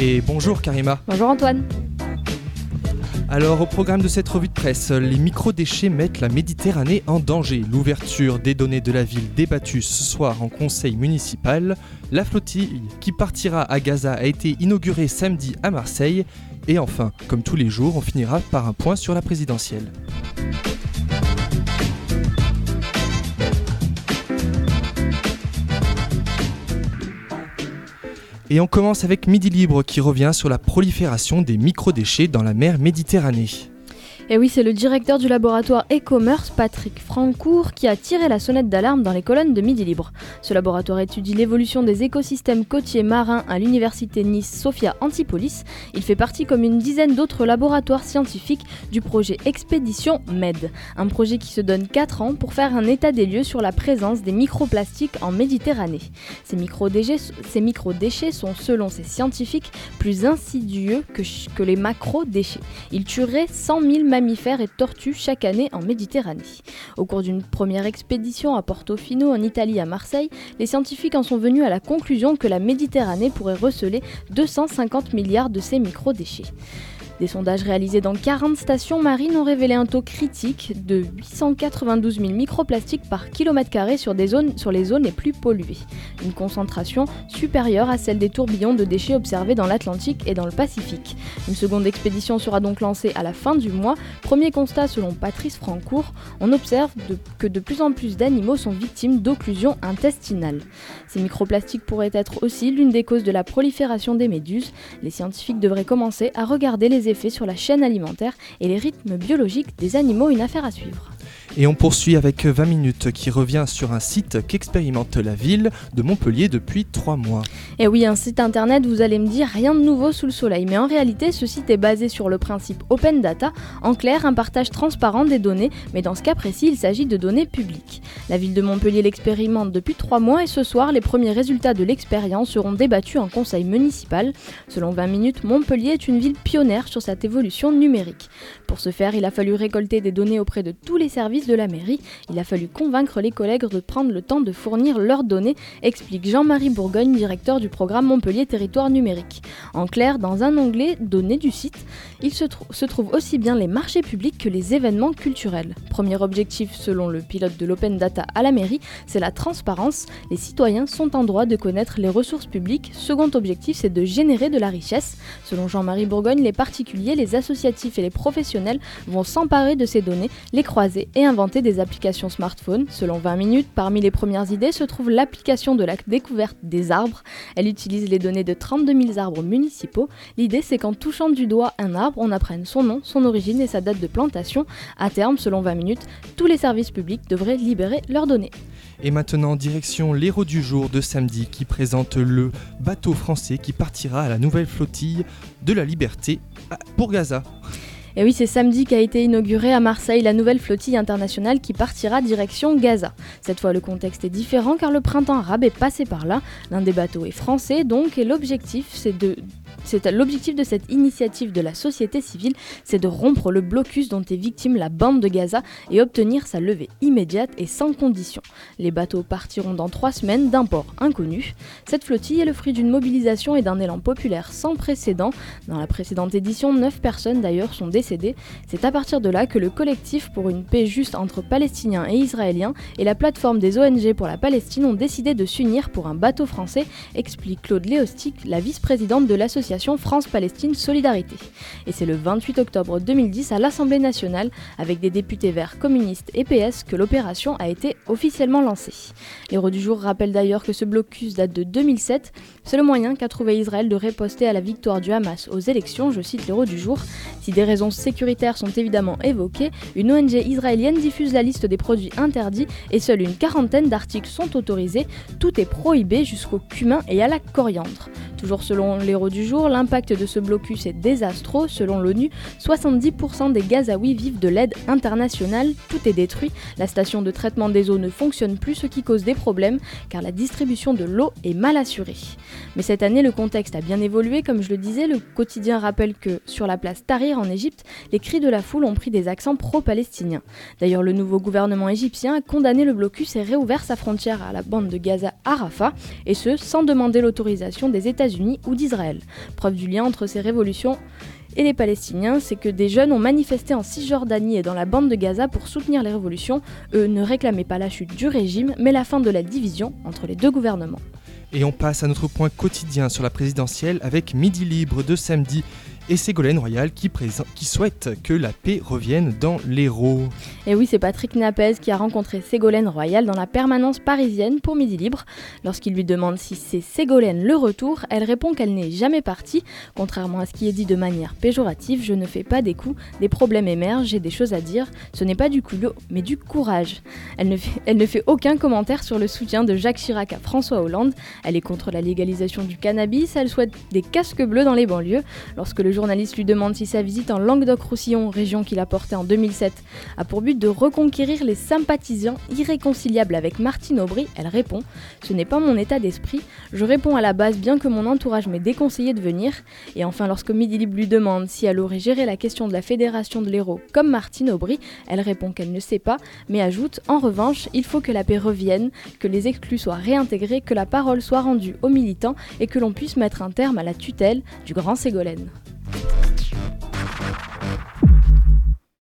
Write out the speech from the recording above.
Et bonjour Karima. Bonjour Antoine. Alors au programme de cette revue de presse, les microdéchets mettent la Méditerranée en danger. L'ouverture des données de la ville débattue ce soir en conseil municipal. La flottille qui partira à Gaza a été inaugurée samedi à Marseille. Et enfin, comme tous les jours, on finira par un point sur la présidentielle. Et on commence avec Midi Libre qui revient sur la prolifération des microdéchets dans la mer Méditerranée. Et oui, c'est le directeur du laboratoire e-commerce, Patrick Francourt, qui a tiré la sonnette d'alarme dans les colonnes de Midi Libre. Ce laboratoire étudie l'évolution des écosystèmes côtiers marins à l'université Nice Sophia Antipolis. Il fait partie comme une dizaine d'autres laboratoires scientifiques du projet Expédition MED, un projet qui se donne 4 ans pour faire un état des lieux sur la présence des microplastiques en Méditerranée. Ces microdéchets sont, selon ces scientifiques, plus insidieux que les macrodéchets. Ils tueraient 100 000 mammifères et tortues chaque année en Méditerranée. Au cours d'une première expédition à Portofino en Italie à Marseille, les scientifiques en sont venus à la conclusion que la Méditerranée pourrait receler 250 milliards de ces microdéchets. Des sondages réalisés dans 40 stations marines ont révélé un taux critique de 892 000 microplastiques par kilomètre carré sur les zones les plus polluées. Une concentration supérieure à celle des tourbillons de déchets observés dans l'Atlantique et dans le Pacifique. Une seconde expédition sera donc lancée à la fin du mois. Premier constat selon Patrice Francourt, on observe que de plus en plus d'animaux sont victimes d'occlusions intestinales. Ces microplastiques pourraient être aussi l'une des causes de la prolifération des méduses. Les scientifiques devraient commencer à regarder les effets sur la chaîne alimentaire et les rythmes biologiques des animaux, une affaire à suivre. Et on poursuit avec 20 minutes qui revient sur un site qu'expérimente la ville de Montpellier depuis 3 mois. Et oui, un site internet, vous allez me dire, rien de nouveau sous le soleil. Mais en réalité, ce site est basé sur le principe Open Data. En clair, un partage transparent des données, mais dans ce cas précis, il s'agit de données publiques. La ville de Montpellier l'expérimente depuis 3 mois et ce soir, les premiers résultats de l'expérience seront débattus en conseil municipal. Selon 20 minutes, Montpellier est une ville pionnière sur cette évolution numérique. Pour ce faire, il a fallu récolter des données auprès de tous les services de la mairie. Il a fallu convaincre les collègues de prendre le temps de fournir leurs données, explique Jean-Marie Bourgogne, directeur du programme Montpellier Territoire Numérique. En clair, dans un onglet données du site, il se trouve aussi bien les marchés publics que les événements culturels. Premier objectif selon le pilote de l'Open Data à la mairie, c'est la transparence. Les citoyens sont en droit de connaître les ressources publiques. Second objectif, c'est de générer de la richesse. Selon Jean-Marie Bourgogne, les particuliers, les associatifs et les professionnels vont s'emparer de ces données, les croiser et inventer des applications smartphone. Selon 20 minutes, parmi les premières idées se trouve l'application de la découverte des arbres. Elle utilise les données de 32 000 arbres municipaux. L'idée, c'est qu'en touchant du doigt un arbre, on apprenne son nom, son origine et sa date de plantation. À terme, selon 20 minutes, tous les services publics devraient libérer leurs données. Et maintenant, direction l'héros du jour de samedi qui présente le bateau français qui partira à la nouvelle flottille de la Liberté pour Gaza. Et oui, c'est samedi qu'a été inaugurée à Marseille la nouvelle flottille internationale qui partira direction Gaza. Cette fois, le contexte est différent car le printemps arabe est passé par là. L'un des bateaux est français donc et l'objectif de cette initiative de la société civile, c'est de rompre le blocus dont est victime la bande de Gaza et obtenir sa levée immédiate et sans condition. Les bateaux partiront dans 3 semaines d'un port inconnu. Cette flottille est le fruit d'une mobilisation et d'un élan populaire sans précédent. Dans la précédente édition, 9 personnes d'ailleurs sont décédées. C'est à partir de là que le collectif pour une paix juste entre Palestiniens et Israéliens et la plateforme des ONG pour la Palestine ont décidé de s'unir pour un bateau français, explique Claude Léostic, la vice-présidente de l'association France-Palestine Solidarité. Et c'est le 28 octobre 2010 à l'Assemblée nationale, avec des députés verts, communistes et PS, que l'opération a été officiellement lancée. L'héros du jour rappelle d'ailleurs que ce blocus date de 2007. C'est le moyen qu'a trouvé Israël de riposter à la victoire du Hamas aux élections, je cite l'héros du jour. Si des raisons sécuritaires sont évidemment évoquées, une ONG israélienne diffuse la liste des produits interdits et seule une 40aine d'articles sont autorisés. Tout est prohibé jusqu'au cumin et à la coriandre. Toujours selon l'héros du jour, l'impact de ce blocus est désastreux. Selon l'ONU, 70% des Gazaouis vivent de l'aide internationale. Tout est détruit. La station de traitement des eaux ne fonctionne plus, ce qui cause des problèmes car la distribution de l'eau est mal assurée. Mais cette année, le contexte a bien évolué. Comme je le disais, le quotidien rappelle que sur la place Tahrir en Égypte, les cris de la foule ont pris des accents pro-palestiniens. D'ailleurs, le nouveau gouvernement égyptien a condamné le blocus et réouvert sa frontière à la bande de Gaza à Rafah, et ce, sans demander l'autorisation des États-Unis ou d'Israël. Preuve du lien entre ces révolutions et les Palestiniens, c'est que des jeunes ont manifesté en Cisjordanie et dans la bande de Gaza pour soutenir les révolutions. Eux ne réclamaient pas la chute du régime, mais la fin de la division entre les deux gouvernements. Et on passe à notre point quotidien sur la présidentielle avec Midi Libre de samedi et Ségolène Royal qui souhaite que la paix revienne dans l'Hérault. Et oui, c'est Patrick Napez qui a rencontré Ségolène Royal dans la permanence parisienne pour Midi Libre. Lorsqu'il lui demande si c'est Ségolène le retour, elle répond qu'elle n'est jamais partie. Contrairement à ce qui est dit de manière péjorative, je ne fais pas des coups, des problèmes émergent, j'ai des choses à dire. Ce n'est pas du culot, mais du courage. Elle ne fait aucun commentaire sur le soutien de Jacques Chirac à François Hollande. Elle est contre la légalisation du cannabis, elle souhaite des casques bleus dans les banlieues. Lorsque le journaliste lui demande si sa visite en Languedoc-Roussillon, région qu'il a portée en 2007, a pour but de reconquérir les sympathisants irréconciliables avec Martine Aubry, elle répond « Ce n'est pas mon état d'esprit, je réponds à la base bien que mon entourage m'ait déconseillé de venir ». Et enfin, lorsque Midi Libre lui demande si elle aurait géré la question de la fédération de l'Hérault comme Martine Aubry, elle répond qu'elle ne sait pas, mais ajoute « En revanche, il faut que la paix revienne, que les exclus soient réintégrés, que la parole soit rendue aux militants et que l'on puisse mettre un terme à la tutelle du grand Ségolène ».